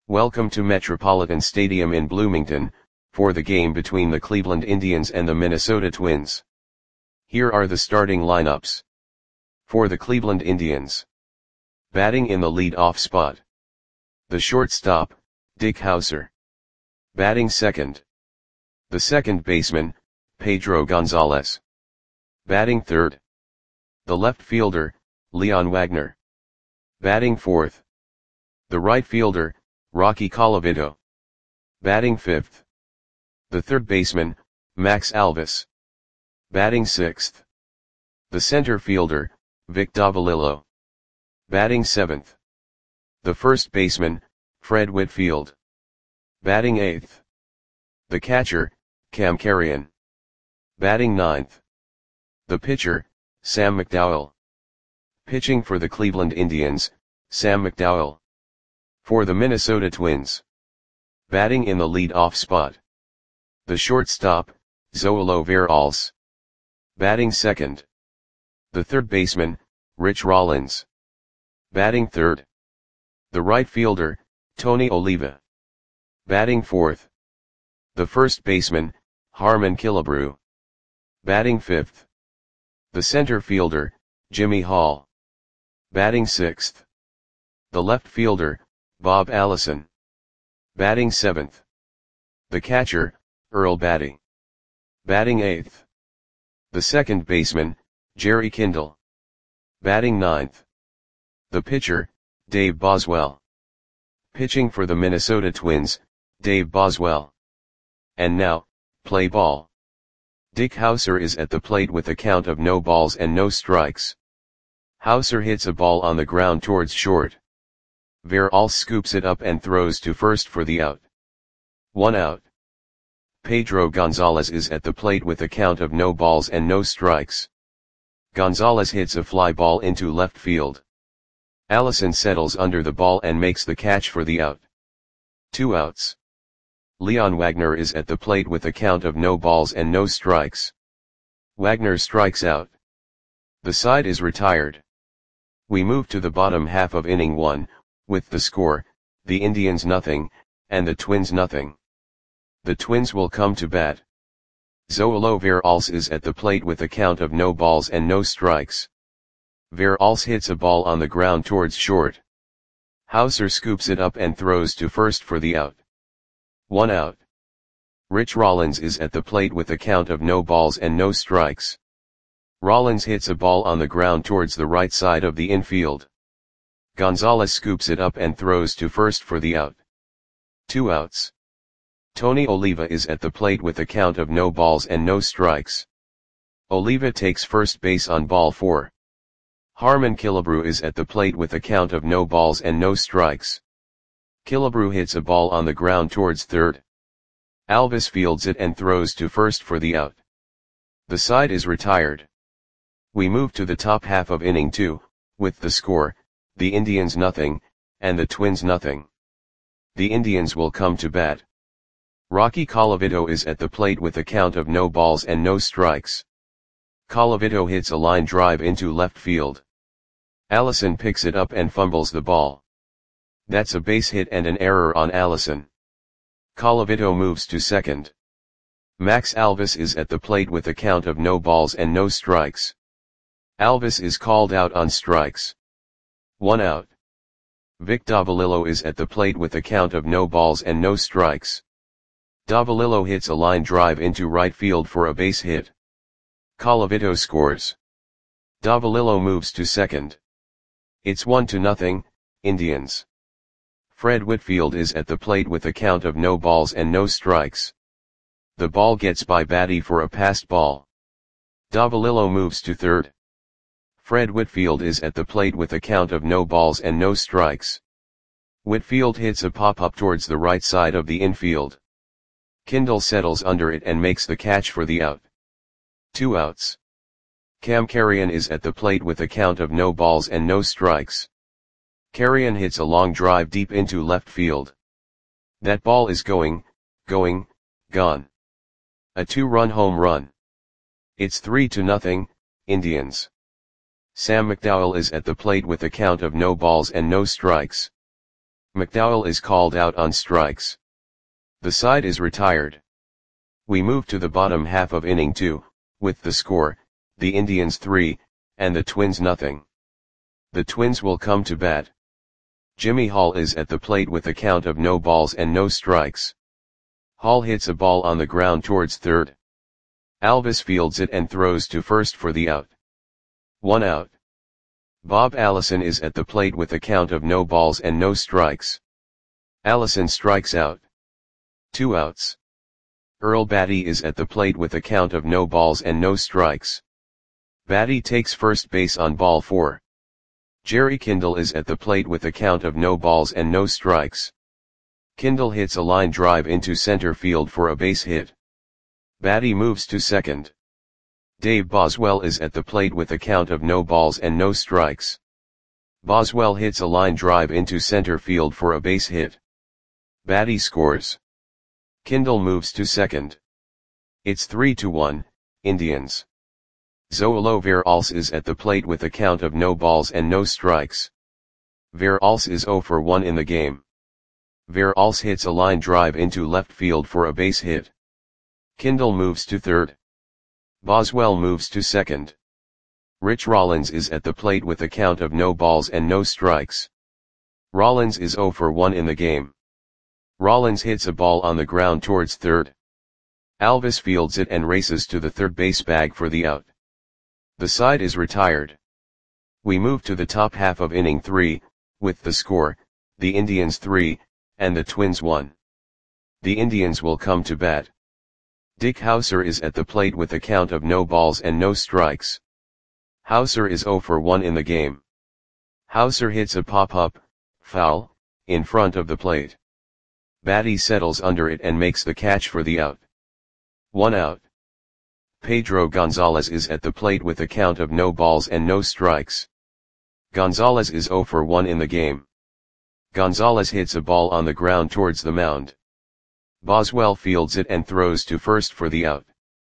Welcome to Metropolitan Stadium in Bloomington, for the game between the Cleveland Indians and the Minnesota Twins. Here are the starting lineups. For the Cleveland Indians. Batting in the lead-off spot. The shortstop, Dick Howser. Batting second. The second baseman, Pedro Gonzalez. Batting third. The left fielder, Leon Wagner. Batting fourth. The right fielder, Rocky Colavito. Batting fifth. The third baseman, Max Alvis. Batting sixth. The center fielder, Vic Davalillo. Batting seventh. The first baseman, Fred Whitfield. Batting eighth. The catcher, Cam Carrion. Batting ninth. The pitcher, Sam McDowell. Pitching for the Cleveland Indians, Sam McDowell. For the Minnesota Twins. Batting in the lead-off spot. The shortstop, Zoilo Veralles. Batting second. The third baseman, Rich Rollins. Batting third. The right fielder, Tony Oliva. Batting fourth. The first baseman, Harmon Killebrew. Batting fifth. The center fielder, Jimmy Hall. Batting sixth. The left fielder, Bob Allison. Batting seventh. The catcher, Earl Batty. Batting eighth. The second baseman, Jerry Kindle. Batting ninth. The pitcher, Dave Boswell. Pitching for the Minnesota Twins, Dave Boswell. And now, play ball. Dick Howser is at the plate with a count of no balls and no strikes. Howser hits a ball on the ground towards short. Veralles scoops it up and throws to first for the out. 1 out. Pedro Gonzalez is at the plate with a count of no balls and no strikes. Gonzalez hits a fly ball into left field. Allison settles under the ball and makes the catch for the out. 2 outs. Leon Wagner is at the plate with a count of no balls and no strikes. Wagner strikes out. The side is retired. We move to the bottom half of inning 1, with the score, the Indians nothing, and the Twins nothing. The Twins will come to bat. Zoilo Veralles is at the plate with a count of no balls and no strikes. Veralles hits a ball on the ground towards short. Howser scoops it up and throws to first for the out. 1 out. Rich Rollins is at the plate with a count of no balls and no strikes. Rollins hits a ball on the ground towards the right side of the infield. Gonzalez scoops it up and throws to first for the out. 2 outs. Tony Oliva is at the plate with a count of no balls and no strikes. Oliva takes first base on ball 4. Harmon Killebrew is at the plate with a count of no balls and no strikes. Killebrew hits a ball on the ground towards third. Alvis fields it and throws to first for the out. The side is retired. We move to the top half of inning 2, with the score, the Indians nothing, and the Twins nothing. The Indians will come to bat. Rocky Colavito is at the plate with a count of no balls and no strikes. Colavito hits a line drive into left field. Allison picks it up and fumbles the ball. That's a base hit and an error on Allison. Colavito moves to second. Max Alvis is at the plate with a count of no balls and no strikes. Alvis is called out on strikes. 1 out. Vic Davalillo is at the plate with a count of no balls and no strikes. Davalillo hits a line drive into right field for a base hit. Colavito scores. Davalillo moves to second. It's 1-0, Indians. Fred Whitfield is at the plate with a count of no balls and no strikes. The ball gets by Batty for a passed ball. Davalillo moves to third. Fred Whitfield is at the plate with a count of no balls and no strikes. Whitfield hits a pop-up towards the right side of the infield. Kindle settles under it and makes the catch for the out. 2 outs. Cam Carrion is at the plate with a count of no balls and no strikes. Carrion hits a long drive deep into left field. That ball is gone. A 2-run home run. It's 3-0, Indians. Sam McDowell is at the plate with a count of no balls and no strikes. McDowell is called out on strikes. The side is retired. We move to the bottom half of inning 2, with the score, the Indians 3, and the Twins nothing. The Twins will come to bat. Jimmy Hall is at the plate with a count of no balls and no strikes. Hall hits a ball on the ground towards third. Alvis fields it and throws to first for the out. 1 out. Bob Allison is at the plate with a count of no balls and no strikes. Allison strikes out. 2 outs. Earl Batty is at the plate with a count of no balls and no strikes. Batty takes first base on ball 4. Jerry Kindle is at the plate with a count of no balls and no strikes. Kindle hits a line drive into center field for a base hit. Batty moves to second. Dave Boswell is at the plate with a count of no balls and no strikes. Boswell hits a line drive into center field for a base hit. Batty scores. Kindle moves to second. It's 3-1, Indians. Zoilo Veralce is at the plate with a count of no balls and no strikes. Veralce is 0 for 1 in the game. Veralce hits a line drive into left field for a base hit. Kindle moves to third. Boswell moves to second. Rich Rollins is at the plate with a count of no balls and no strikes. Rollins is 0 for 1 in the game. Rollins hits a ball on the ground towards third. Alvis fields it and races to the third base bag for the out. The side is retired. We move to the top half of inning 3, with the score, the Indians 3, and the Twins 1. The Indians will come to bat. Dick Hauser is at the plate with a count of no balls and no strikes. Hauser is 0 for 1 in the game. Hauser hits a pop-up, foul, in front of the plate. Batty settles under it and makes the catch for the out. 1 out. Pedro Gonzalez is at the plate with a count of no balls and no strikes. Gonzalez is 0 for 1 in the game. Gonzalez hits a ball on the ground towards the mound. Boswell fields it and throws to first for the out.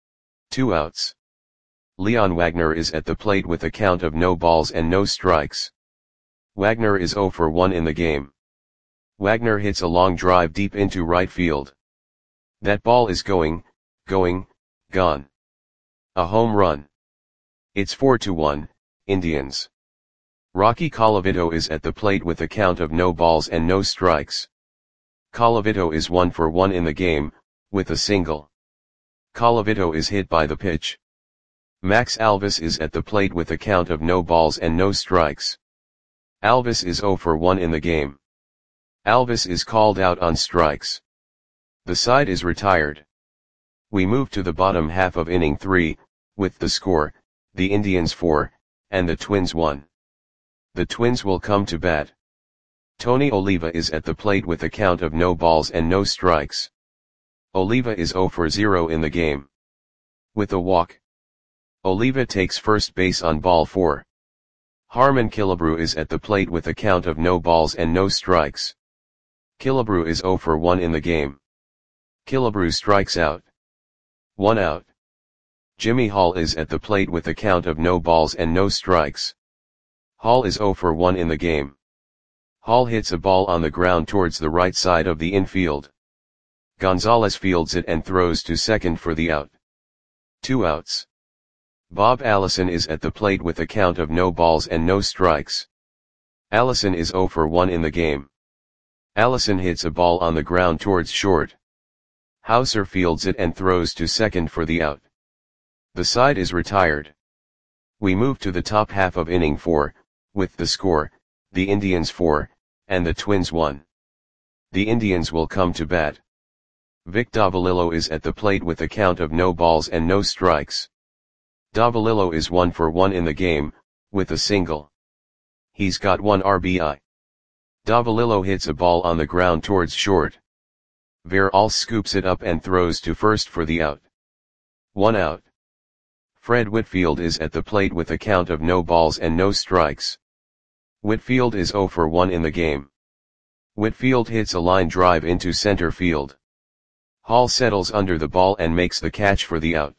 2 outs. Leon Wagner is at the plate with a count of no balls and no strikes. Wagner is 0 for 1 in the game. Wagner hits a long drive deep into right field. That ball is gone. A home run. It's 4-1, Indians. Rocky Colavito is at the plate with a count of no balls and no strikes. Colavito is 1 for 1 in the game, with a single. Colavito is hit by the pitch. Max Alvis is at the plate with a count of no balls and no strikes. Alvis is 0 for 1 in the game. Alvis is called out on strikes. The side is retired. We move to the bottom half of inning 3, with the score, the Indians 4, and the Twins 1. The Twins will come to bat. Tony Oliva is at the plate with a count of no balls and no strikes. Oliva is 0 for 0 in the game. With a walk. Oliva takes first base on ball 4. Harmon Killebrew is at the plate with a count of no balls and no strikes. Killebrew is 0 for 1 in the game. Killebrew strikes out. 1 out. Jimmy Hall is at the plate with a count of no balls and no strikes. Hall is 0 for 1 in the game. Hall hits a ball on the ground towards the right side of the infield. Gonzalez fields it and throws to second for the out. 2 outs. Bob Allison is at the plate with a count of no balls and no strikes. Allison is 0 for 1 in the game. Allison hits a ball on the ground towards short. Hauser fields it and throws to second for the out. The side is retired. We move to the top half of inning 4, with the score, the Indians 4, and the Twins 1. The Indians will come to bat. Vic Davalillo is at the plate with a count of no balls and no strikes. Davalillo is 1 for 1 in the game, with a single. He's got 1 RBI. Davalillo hits a ball on the ground towards short. Veralce scoops it up and throws to first for the out. 1 out. Fred Whitfield is at the plate with a count of no balls and no strikes. Whitfield is 0 for 1 in the game. Whitfield hits a line drive into center field. Hall settles under the ball and makes the catch for the out.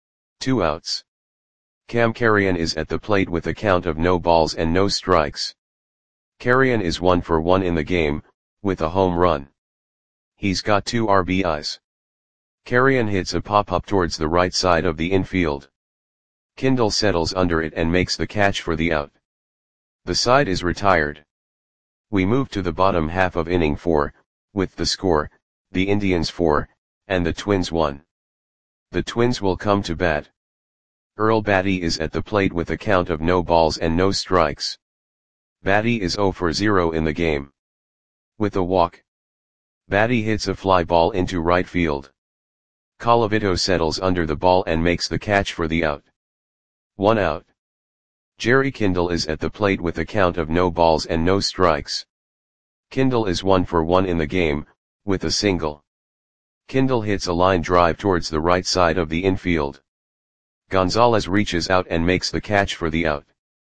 2 outs. Cam Carrion is at the plate with a count of no balls and no strikes. Carrion is 1 for 1 in the game, with a home run. He's got 2 RBIs. Carrion hits a pop-up towards the right side of the infield. Kindle settles under it and makes the catch for the out. The side is retired. We move to the bottom half of inning 4, with the score, the Indians 4, and the Twins 1. The Twins will come to bat. Earl Batty is at the plate with a count of no balls and no strikes. Batty is 0 for 0 in the game. With a walk, Batty hits a fly ball into right field. Colavito settles under the ball and makes the catch for the out. 1 out. Jerry Kindle is at the plate with a count of no balls and no strikes. Kindle is 1 for 1 in the game, with a single. Kindle hits a line drive towards the right side of the infield. Gonzalez reaches out and makes the catch for the out.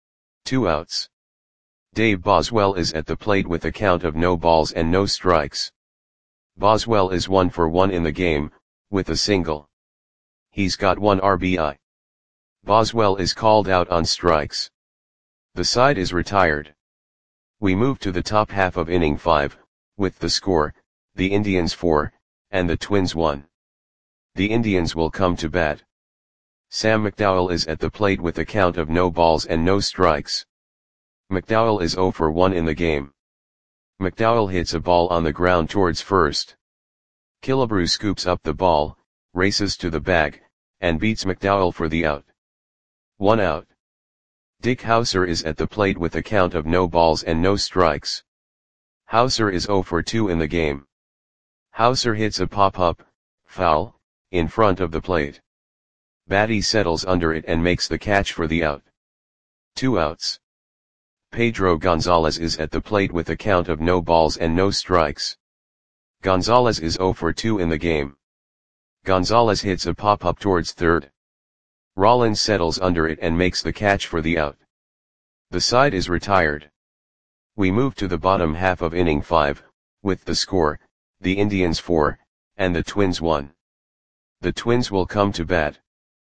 2 outs. Dave Boswell is at the plate with a count of no balls and no strikes. Boswell is 1 for 1 in the game, with a single. He's got 1 RBI. Boswell is called out on strikes. The side is retired. We move to the top half of inning 5, with the score, the Indians 4, and the Twins 1. The Indians will come to bat. Sam McDowell is at the plate with a count of no balls and no strikes. McDowell is 0 for 1 in the game. McDowell hits a ball on the ground towards first. Killebrew scoops up the ball, races to the bag, and beats McDowell for the out. 1 out. Dick Hauser is at the plate with a count of no balls and no strikes. Hauser is 0 for 2 in the game. Hauser hits a pop-up, foul, in front of the plate. Batty settles under it and makes the catch for the out. 2 outs. Pedro Gonzalez is at the plate with a count of no balls and no strikes. Gonzalez is 0 for 2 in the game. Gonzalez hits a pop-up towards third. Rollins settles under it and makes the catch for the out. The side is retired. We move to the bottom half of inning 5, with the score, the Indians 4, and the Twins 1. The Twins will come to bat.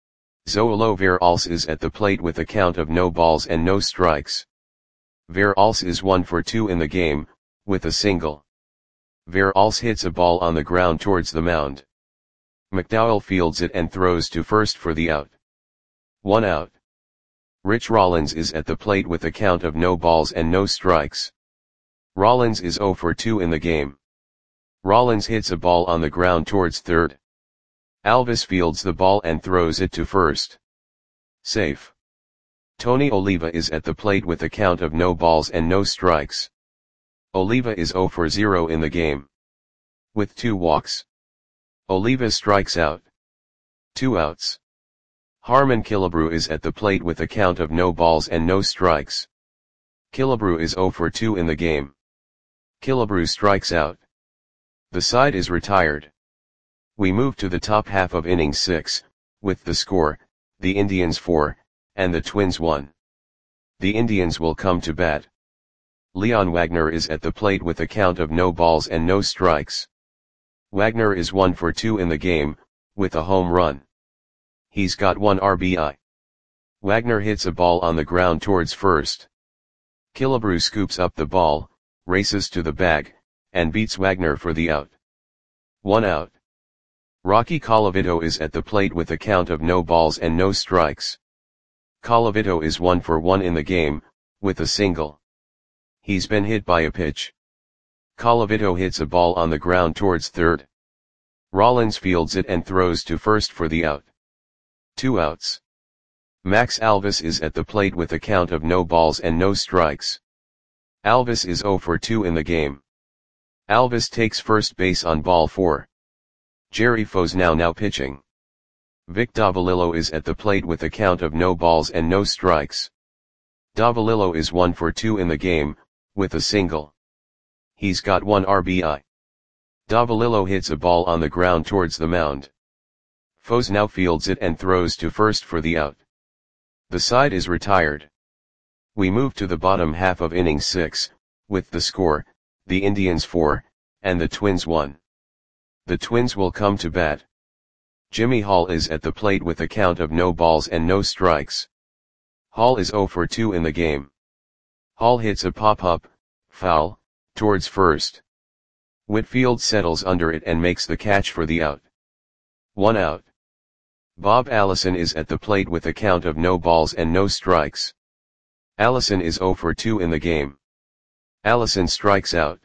Zoilo Veralce is at the plate with a count of no balls and no strikes. Veralce is 1 for 2 in the game, with a single. Veralce hits a ball on the ground towards the mound. McDowell fields it and throws to first for the out. 1 out. Rich Rollins is at the plate with a count of no balls and no strikes. Rollins is 0 for 2 in the game. Rollins hits a ball on the ground towards third. Alvis fields the ball and throws it to first. Safe. Tony Oliva is at the plate with a count of no balls and no strikes. Oliva is 0 for 0 in the game. With 2 walks, Oliva strikes out. 2 outs. Harmon Killebrew is at the plate with a count of no balls and no strikes. Killebrew is 0 for 2 in the game. Killebrew strikes out. The side is retired. We move to the top half of inning 6, with the score, the Indians 4, and the Twins 1. The Indians will come to bat. Leon Wagner is at the plate with a count of no balls and no strikes. Wagner is 1 for 2 in the game, with a home run. He's got 1 RBI. Wagner hits a ball on the ground towards first. Killebrew scoops up the ball, races to the bag, and beats Wagner for the out. 1 out. Rocky Colavito is at the plate with a count of no balls and no strikes. Colavito is 1 for 1 in the game, with a single. He's been hit by a pitch. Colavito hits a ball on the ground towards third. Rollins fields it and throws to first for the out. 2 outs. Max Alvis is at the plate with a count of no balls and no strikes. Alvis is 0 for 2 in the game. Alvis takes first base on ball 4. Jerry Fosnow now pitching. Vic Davalillo is at the plate with a count of no balls and no strikes. Davalillo is 1 for 2 in the game, with a single. He's got 1 RBI. Davalillo hits a ball on the ground towards the mound. Fosnow fields it and throws to first for the out. The side is retired. We move to the bottom half of inning 6, with the score, the Indians 4, and the Twins 1. The Twins will come to bat. Jimmy Hall is at the plate with a count of no balls and no strikes. Hall is 0 for 2 in the game. Hall hits a pop-up, foul, towards first. Whitfield settles under it and makes the catch for the out. 1 out. Bob Allison is at the plate with a count of no balls and no strikes. Allison is 0 for 2 in the game. Allison strikes out.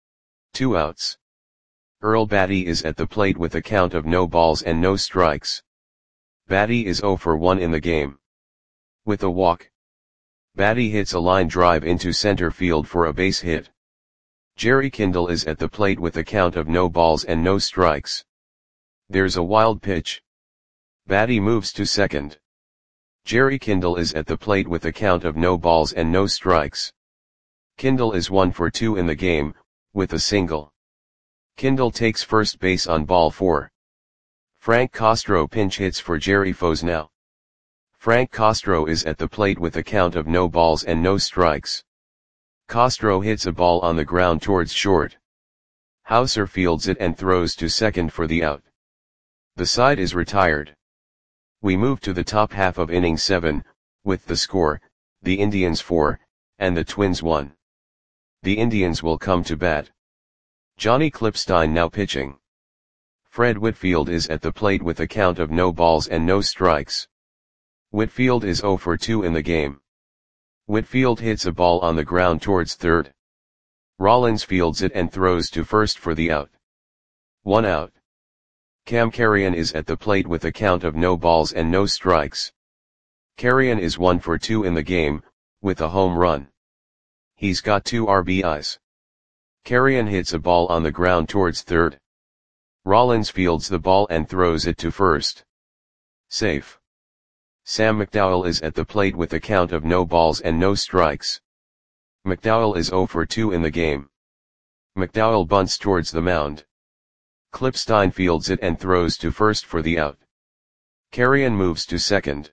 2 outs. Earl Batty is at the plate with a count of no balls and no strikes. Batty is 0 for 1 in the game. With a walk, Batty hits a line drive into center field for a base hit. Jerry Kindle is at the plate with a count of no balls and no strikes. There's a wild pitch. Batty moves to second. Jerry Kindle is at the plate with a count of no balls and no strikes. Kindle is 1 for 2 in the game, with a single. Kindle takes first base on ball 4. Frank Castro pinch hits for Jerry Fosnow. Frank Castro is at the plate with a count of no balls and no strikes. Castro hits a ball on the ground towards short. Hauser fields it and throws to second for the out. The side is retired. We move to the top half of inning 7, with the score, the Indians 4, and the Twins 1. The Indians will come to bat. Johnny Clipstein now pitching. Fred Whitfield is at the plate with a count of no balls and no strikes. Whitfield is 0 for 2 in the game. Whitfield hits a ball on the ground towards third. Rollins fields it and throws to first for the out. 1 out. Cam Carrion is at the plate with a count of no balls and no strikes. Carrion is 1 for 2 in the game, with a home run. He's got 2 RBIs. Carrion hits a ball on the ground towards third. Rollins fields the ball and throws it to first. Safe. Sam McDowell is at the plate with a count of no balls and no strikes. McDowell is 0 for 2 in the game. McDowell bunts towards the mound. Clipstein fields it and throws to first for the out. Carrion moves to second.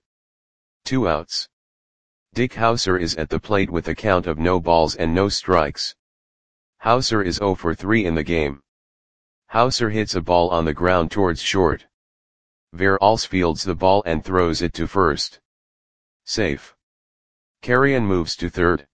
2 outs. Dick Hauser is at the plate with a count of no balls and no strikes. Hauser is 0 for 3 in the game. Hauser hits a ball on the ground towards short. Veralls fields the ball and throws it to first. Safe. Carrion moves to third.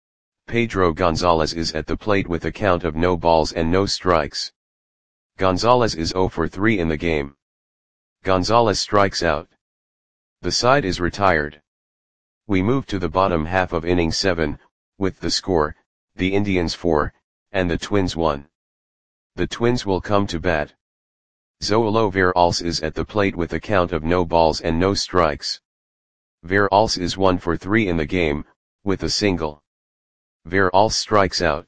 Pedro Gonzalez is at the plate with a count of no balls and no strikes. Gonzalez is 0 for 3 in the game. Gonzalez strikes out. The side is retired. We move to the bottom half of inning 7, with the score, the Indians 4, and the Twins 1. The Twins will come to bat. Zoilo Veralls is at the plate with a count of no balls and no strikes. Veralls is 1 for 3 in the game, with a single. Veralls strikes out.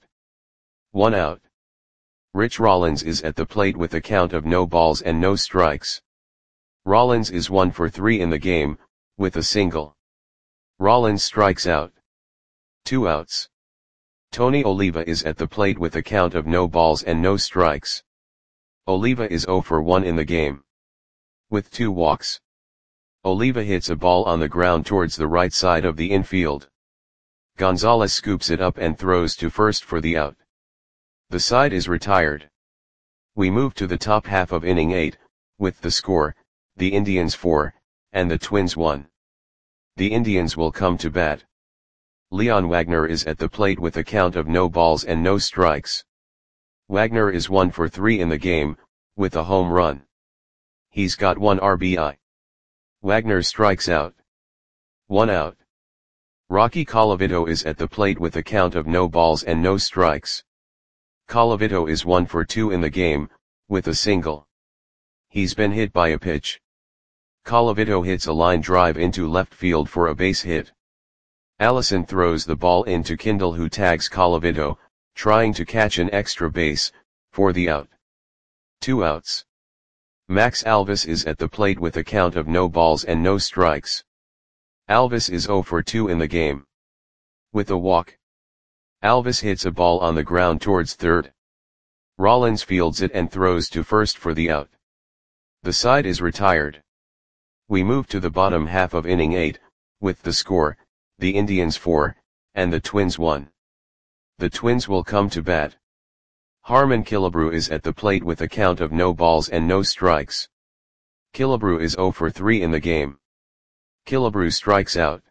1 out. Rich Rollins is at the plate with a count of no balls and no strikes. Rollins is 1 for 3 in the game, with a single. Rollins strikes out. 2 outs. Tony Oliva is at the plate with a count of no balls and no strikes. Oliva is 0 for 1 in the game. With 2 walks. Oliva hits a ball on the ground towards the right side of the infield. Gonzalez scoops it up and throws to first for the out. The side is retired. We move to the top half of inning 8, with the score, the Indians 4, and the Twins 1. The Indians will come to bat. Leon Wagner is at the plate with a count of no balls and no strikes. Wagner is 1 for 3 in the game, with a home run. He's got 1 RBI. Wagner strikes out. 1 out. Rocky Colavito is at the plate with a count of no balls and no strikes. Colavito is 1 for 2 in the game, with a single. He's been hit by a pitch. Colavito hits a line drive into left field for a base hit. Allison throws the ball into Kindle, who tags Colavito, trying to catch an extra base, for the out. 2 outs. Max Alvis is at the plate with a count of no balls and no strikes. Alvis is 0 for 2 in the game. With a walk. Alvis hits a ball on the ground towards third. Rollins fields it and throws to first for the out. The side is retired. We move to the bottom half of inning 8, with the score, the Indians 4, and the Twins 1. The Twins will come to bat. Harmon Killebrew is at the plate with a count of no balls and no strikes. Killebrew is 0 for 3 in the game. Killebrew strikes out.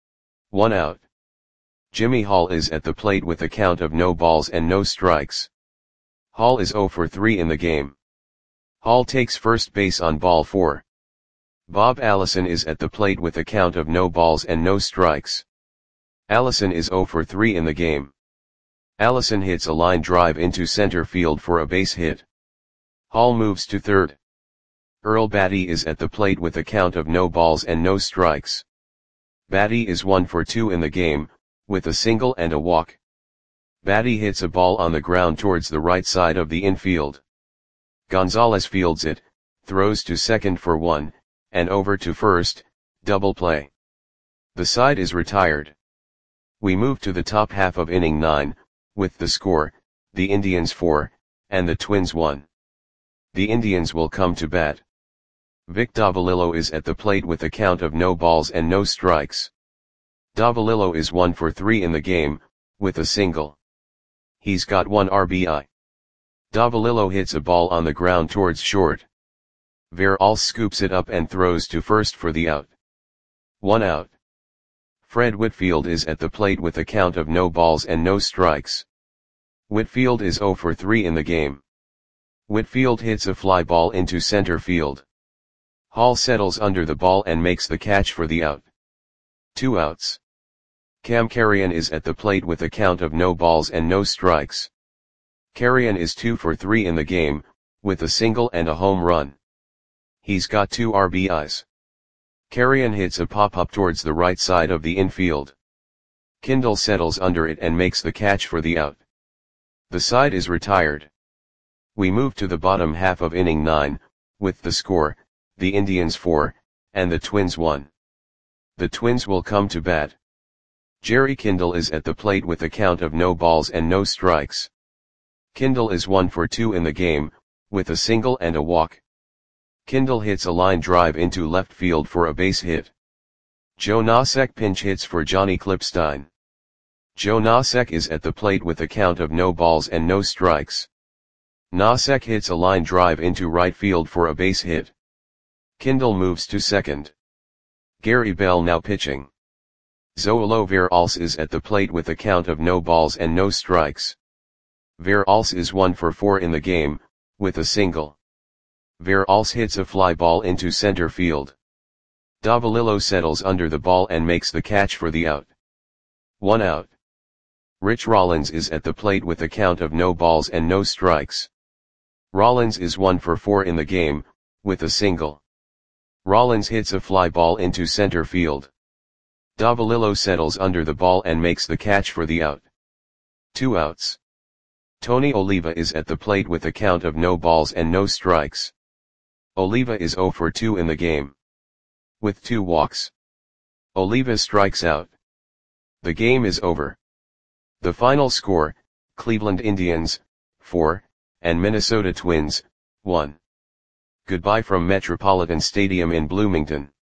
1 out. Jimmy Hall is at the plate with a count of no balls and no strikes. Hall is 0 for 3 in the game. Hall takes first base on ball 4. Bob Allison is at the plate with a count of no balls and no strikes. Allison is 0 for 3 in the game. Allison hits a line drive into center field for a base hit. Hall moves to third. Earl Batty is at the plate with a count of no balls and no strikes. Batty is 1 for 2 in the game, with a single and a walk. Batty hits a ball on the ground towards the right side of the infield. Gonzalez fields it, throws to second for 1, and over to first, double play. The side is retired. We move to the top half of inning 9, with the score, the Indians 4, and the Twins 1. The Indians will come to bat. Vic Davalillo is at the plate with a count of no balls and no strikes. Davalillo is 1 for 3 in the game, with a single. He's got 1 RBI. Davalillo hits a ball on the ground towards short. Veralce scoops it up and throws to first for the out. 1 out. Fred Whitfield is at the plate with a count of no balls and no strikes. Whitfield is 0 for 3 in the game. Whitfield hits a fly ball into center field. Hall settles under the ball and makes the catch for the out. 2 outs. Cam Carrion is at the plate with a count of no balls and no strikes. Carrion is 2 for 3 in the game, with a single and a home run. He's got 2 RBIs. Carrion hits a pop-up towards the right side of the infield. Kindle settles under it and makes the catch for the out. The side is retired. We move to the bottom half of inning 9, with the score, the Indians 4, and the Twins 1. The Twins will come to bat. Jerry Kindle is at the plate with a count of no balls and no strikes. Kindle is 1 for 2 in the game, with a single and a walk. Kindle hits a line drive into left field for a base hit. Joe Nosek pinch hits for Johnny Klipstein. Joe Nosek is at the plate with a count of no balls and no strikes. Nosek hits a line drive into right field for a base hit. Kindle moves to second. Gary Bell now pitching. Zoilo Veralce is at the plate with a count of no balls and no strikes. Veralce is 1 for 4 in the game, with a single. Veralce hits a fly ball into center field. Davalillo settles under the ball and makes the catch for the out. 1 out. Rich Rollins is at the plate with a count of no balls and no strikes. Rollins is 1 for 4 in the game, with a single. Rollins hits a fly ball into center field. Davalillo settles under the ball and makes the catch for the out. 2 outs. Tony Oliva is at the plate with a count of no balls and no strikes. Oliva is 0 for 2 in the game. With 2 walks. Oliva strikes out. The game is over. The final score, Cleveland Indians, 4, and Minnesota Twins, 1. Goodbye from Metropolitan Stadium in Bloomington.